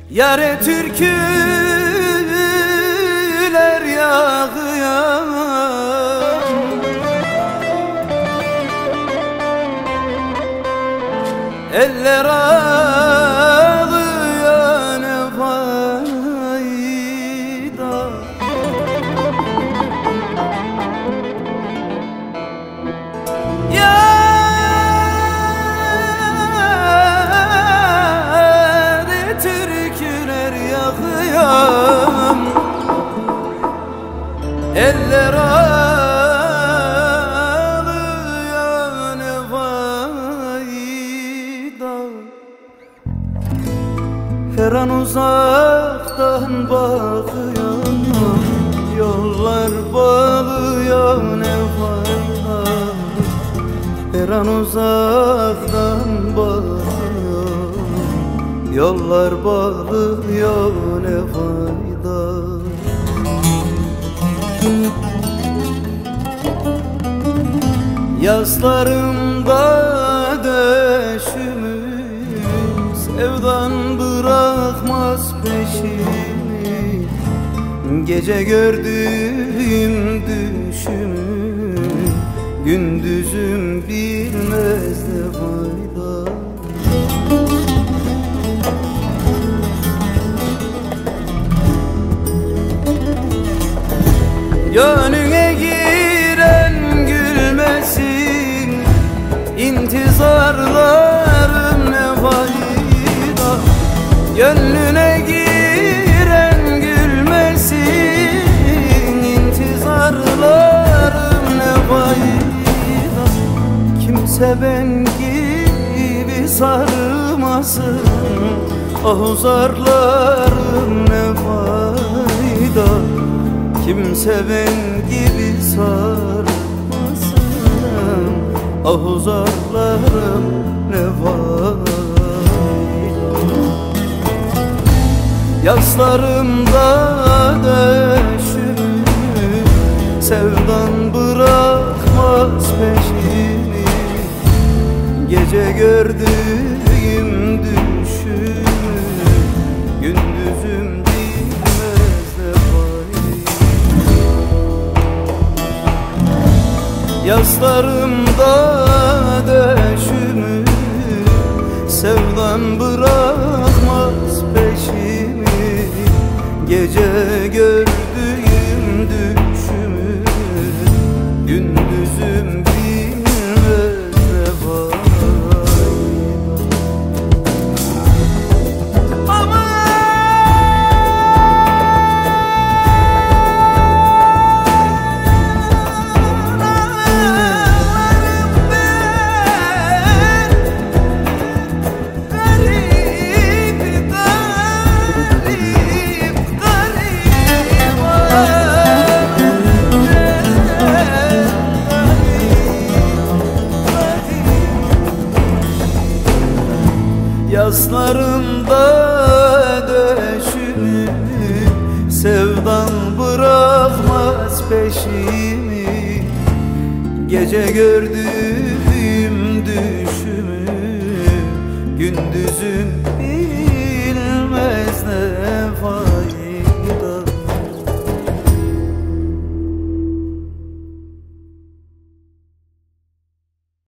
Yare türküler yağıyor, eller ağlıyor, ne fayda. Yare türküler yağıyor, eller ağlıyor, ne fayda. Her an uzaktan bakıyorum, yollar bağlıyor, ne fayda. Her an uzaktan bakıyorum, yollar bağlıyor, ne fayda. Yazlarımda döşümü, sevdan bırakmaz peşimi. Gece gördüğüm düşümü, gündüzüm bilmez ne fayda. Gönlüne giren gülmesin, intizarlarım ne fayda. Gönlüne giren gülmesin, intizarlarım ne fayda. Kimse ben gibi sarmasın, ah zarlarım ne fayda. Kimse ben gibi sarmasın, ah zarlarım ne fayda. Yazlarımda döşümü, sevdan bırakmaz peşimi. Gece gördüğüm düşümü, gündüzüm bilmez ne fayda. Yazlarımda döşümü, sevdan bırakmaz peşimi. Gece gördüğüm düşümü, gündüzüm bilmez ne fayda. Yazlarımda döşümü, sevdan bırakmaz peşimi. Gece gördüğüm